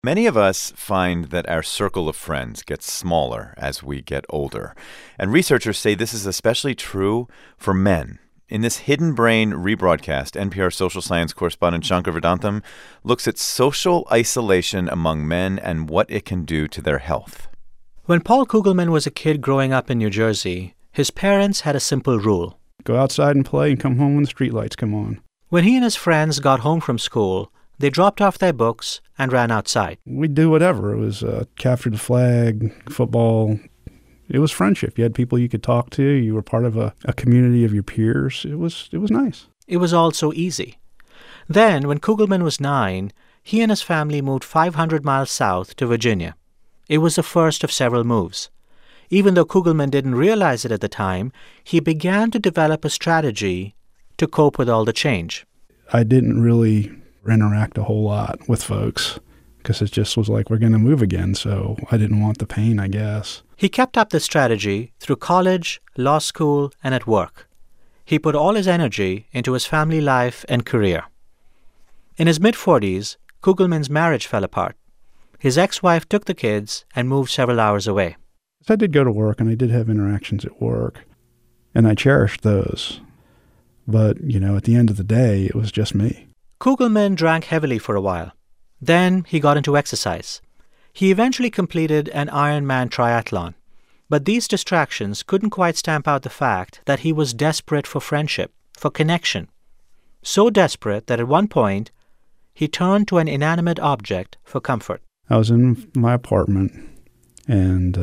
Many of us find that our circle of friends gets smaller as we get older. And researchers say this is especially true for men. In this Hidden Brain rebroadcast, NPR social science correspondent Shankar Vedantam looks at social isolation among men and what it can do to their health. When Paul Kugelman was a kid growing up in New Jersey, his parents had a simple rule. Go outside and play and come home when the streetlights come on. When he and his friends got home from school, they dropped off their books and ran outside. We'd do whatever. It was capture the flag, football. It was friendship. You had people you could talk to. You were part of a community of your peers. It was nice. It was all so easy. Then, when Kugelman was 9, he and his family moved 500 miles south to Virginia. It was the first of several moves. Even though Kugelman didn't realize it at the time, he began to develop a strategy to cope with all the change. I didn't really interact a whole lot with folks because it just was like, we're going to move again, so I didn't want the pain, I guess. He kept up this strategy through college, law school, and at work. He put all his energy into his family life and career. In his mid-40s, Kugelman's marriage fell apart. His ex-wife took the kids and moved several hours away. I did go to work, and I did have interactions at work, and I cherished those. But, at the end of the day, it was just me. Kugelman drank heavily for a while. Then he got into exercise. He eventually completed an Ironman triathlon. But these distractions couldn't quite stamp out the fact that he was desperate for friendship, for connection. So desperate that at one point, he turned to an inanimate object for comfort. I was in my apartment, and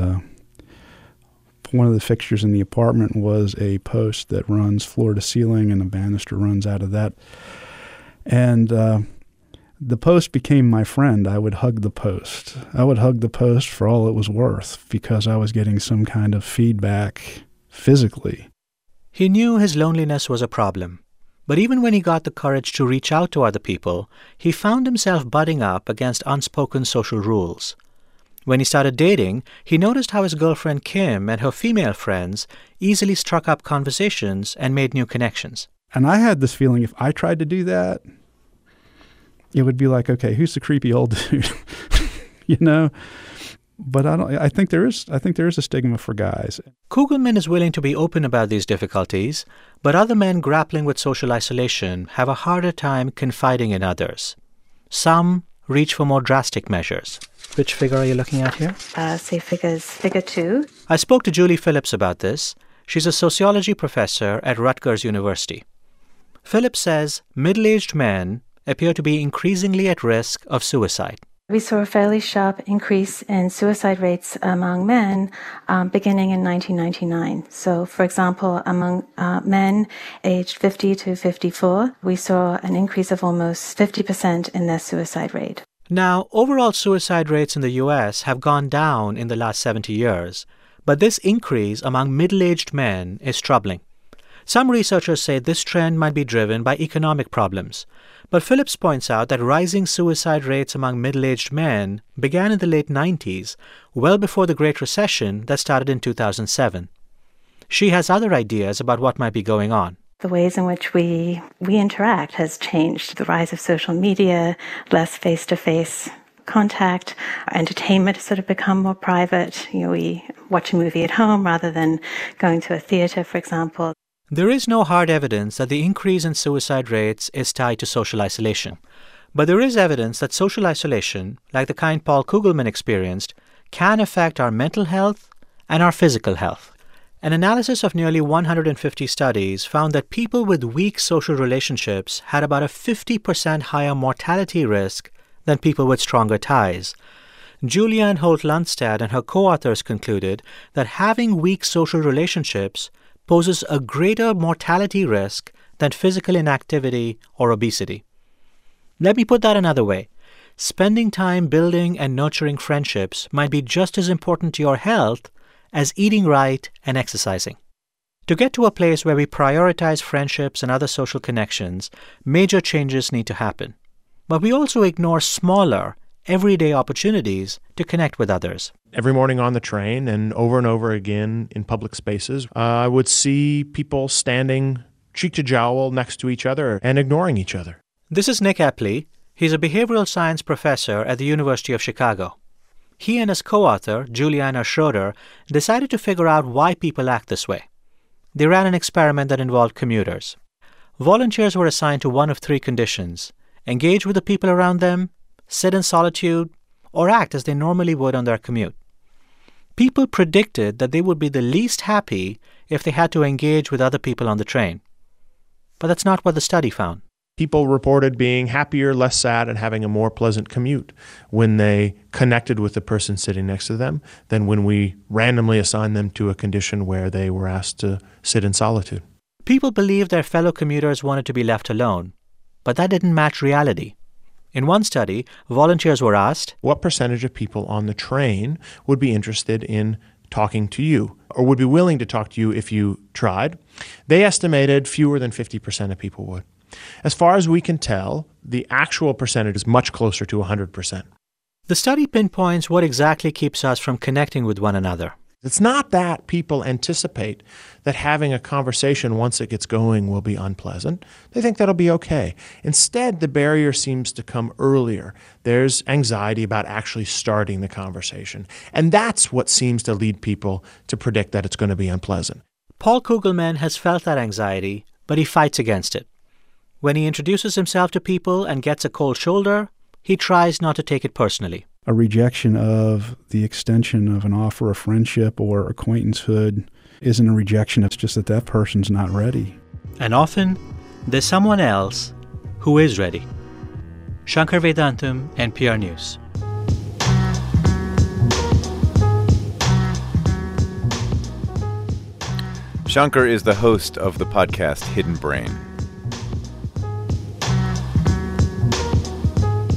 one of the fixtures in the apartment was a post that runs floor to ceiling, and a banister runs out of that. And the post became my friend. I would hug the post. I would hug the post for all it was worth because I was getting some kind of feedback physically. He knew his loneliness was a problem. But even when he got the courage to reach out to other people, he found himself butting up against unspoken social rules. When he started dating, he noticed how his girlfriend Kim and her female friends easily struck up conversations and made new connections. And I had this feeling if I tried to do that, it would be like, okay, who's the creepy old dude? But I think there is a stigma for guys. Kugelman is willing to be open about these difficulties, but other men grappling with social isolation have a harder time confiding in others. Some reach for more drastic measures. Which figure are you looking at here? Figure 2. I spoke to Julie Phillips about this. She's a sociology professor at Rutgers University. Phillips says middle-aged men appear to be increasingly at risk of suicide. We saw a fairly sharp increase in suicide rates among men beginning in 1999. So, for example, among men aged 50 to 54, we saw an increase of almost 50% in their suicide rate. Now, overall suicide rates in the U.S. have gone down in the last 70 years, but this increase among middle-aged men is troubling. Some researchers say this trend might be driven by economic problems. But Phillips points out that rising suicide rates among middle-aged men began in the late 90s, well before the Great Recession that started in 2007. She has other ideas about what might be going on. The ways in which we interact has changed. The rise of social media, less face-to-face contact, entertainment has sort of become more private. We watch a movie at home rather than going to a theater, for example. There is no hard evidence that the increase in suicide rates is tied to social isolation. But there is evidence that social isolation, like the kind Paul Kugelman experienced, can affect our mental health and our physical health. An analysis of nearly 150 studies found that people with weak social relationships had about a 50% higher mortality risk than people with stronger ties. Julianne Holt-Lundstad and her co-authors concluded that having weak social relationships poses a greater mortality risk than physical inactivity or obesity. Let me put that another way. Spending time building and nurturing friendships might be just as important to your health as eating right and exercising. To get to a place where we prioritize friendships and other social connections, major changes need to happen. But we also ignore smaller, everyday opportunities to connect with others. Every morning on the train and over again in public spaces, I would see people standing cheek to jowl next to each other and ignoring each other. This is Nick Epley. He's a behavioral science professor at the University of Chicago. He and his co-author, Juliana Schroeder, decided to figure out why people act this way. They ran an experiment that involved commuters. Volunteers were assigned to one of three conditions: engage with the people around them, sit in solitude, or act as they normally would on their commute. People predicted that they would be the least happy if they had to engage with other people on the train. But that's not what the study found. People reported being happier, less sad, and having a more pleasant commute when they connected with the person sitting next to them than when we randomly assigned them to a condition where they were asked to sit in solitude. People believed their fellow commuters wanted to be left alone, but that didn't match reality. In one study, volunteers were asked, what percentage of people on the train would be interested in talking to you or would be willing to talk to you if you tried? They estimated fewer than 50% of people would. As far as we can tell, the actual percentage is much closer to 100%. The study pinpoints what exactly keeps us from connecting with one another. It's not that people anticipate that having a conversation once it gets going will be unpleasant. They think that'll be okay. Instead, the barrier seems to come earlier. There's anxiety about actually starting the conversation. And that's what seems to lead people to predict that it's going to be unpleasant. Paul Kugelman has felt that anxiety, but he fights against it. When he introduces himself to people and gets a cold shoulder, he tries not to take it personally. A rejection of the extension of an offer of friendship or acquaintancehood isn't a rejection. It's just that that person's not ready. And often, there's someone else who is ready. Shankar Vedantam, NPR News. Shankar is the host of the podcast Hidden Brain.